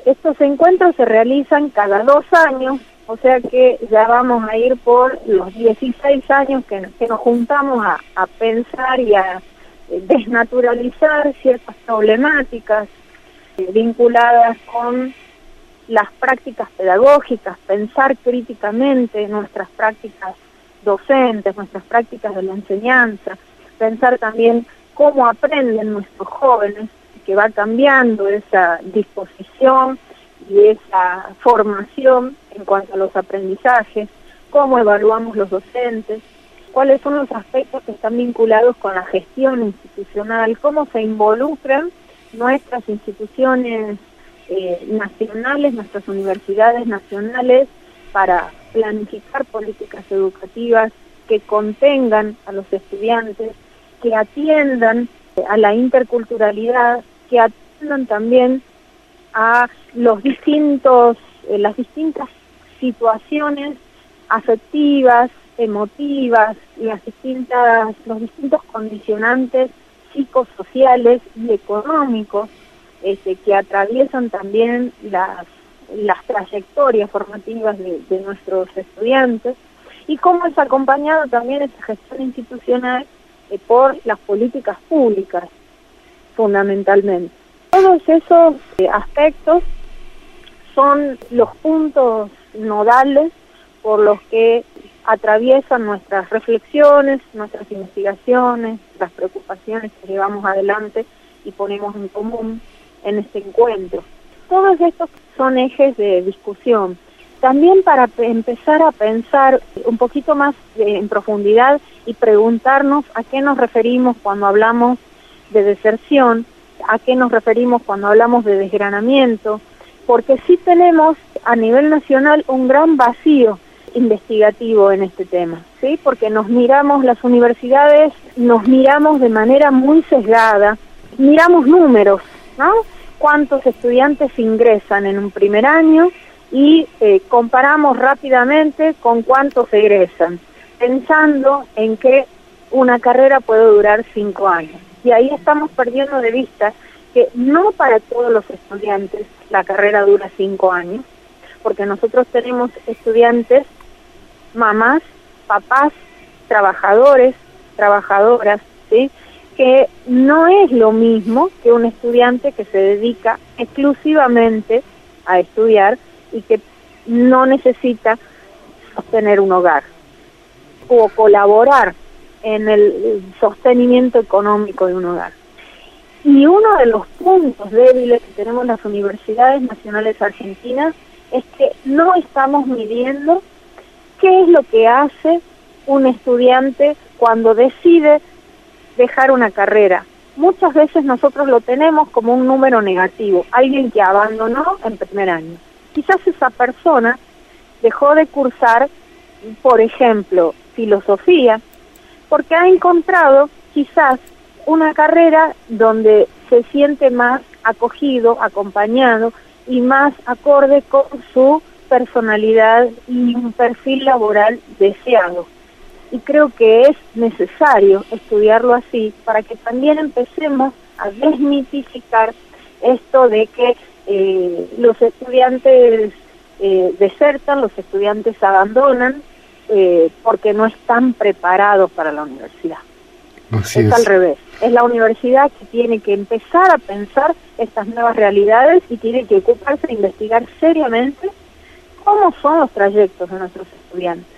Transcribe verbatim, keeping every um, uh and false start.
Estos encuentros se realizan cada dos años, o sea que ya vamos a ir por los dieciséis años que, que nos juntamos a, a pensar y a eh, desnaturalizar ciertas problemáticas eh, vinculadas con las prácticas pedagógicas, pensar críticamente nuestras prácticas docentes, nuestras prácticas de la enseñanza, pensar también cómo aprenden nuestros jóvenes, que va cambiando esa disposición y esa formación en cuanto a los aprendizajes, cómo evaluamos los docentes, cuáles son los aspectos que están vinculados con la gestión institucional, cómo se involucran nuestras instituciones eh, nacionales, nuestras universidades nacionales, para planificar políticas educativas que contengan a los estudiantes, que atiendan a la interculturalidad, que atiendan también a los distintos, eh, las distintas situaciones afectivas, emotivas, las distintas, los distintos condicionantes psicosociales y económicos este, que atraviesan también las, las trayectorias formativas de, de nuestros estudiantes, y cómo es acompañado también esa gestión institucional eh, por las políticas públicas, fundamentalmente. Todos esos eh, aspectos son los puntos nodales por los que atraviesan nuestras reflexiones, nuestras investigaciones, las preocupaciones que llevamos adelante y ponemos en común en este encuentro. Todos estos son ejes de discusión. También para empezar a pensar un poquito más en profundidad y preguntarnos a qué nos referimos cuando hablamos de deserción, a qué nos referimos cuando hablamos de desgranamiento, porque sí tenemos a nivel nacional un gran vacío investigativo en este tema, ¿sí? Porque nos miramos, las universidades nos miramos de manera muy sesgada, miramos números, ¿no? Cuántos estudiantes ingresan en un primer año y eh, comparamos rápidamente con cuántos egresan, pensando en que una carrera puede durar cinco años. Y ahí estamos perdiendo de vista que no para todos los estudiantes la carrera dura cinco años, porque nosotros tenemos estudiantes, mamás, papás, trabajadores, trabajadoras, ¿sí? Que no es lo mismo que un estudiante que se dedica exclusivamente a estudiar y que no necesita sostener un hogar o colaborar en el sostenimiento económico de un hogar. Y uno de los puntos débiles que tenemos las universidades nacionales argentinas es que no estamos midiendo qué es lo que hace un estudiante cuando decide dejar una carrera. Muchas veces nosotros lo tenemos como un número negativo, alguien que abandonó en primer año. Quizás esa persona dejó de cursar, por ejemplo, filosofía, porque ha encontrado quizás una carrera donde se siente más acogido, acompañado y más acorde con su personalidad y un perfil laboral deseado. Y creo que es necesario estudiarlo así para que también empecemos a desmitificar esto de que eh, los estudiantes eh, desertan, los estudiantes abandonan eh, porque no están preparados para la universidad. Así es, es al revés, es la universidad que tiene que empezar a pensar estas nuevas realidades y tiene que ocuparse de investigar seriamente cómo son los trayectos de nuestros estudiantes.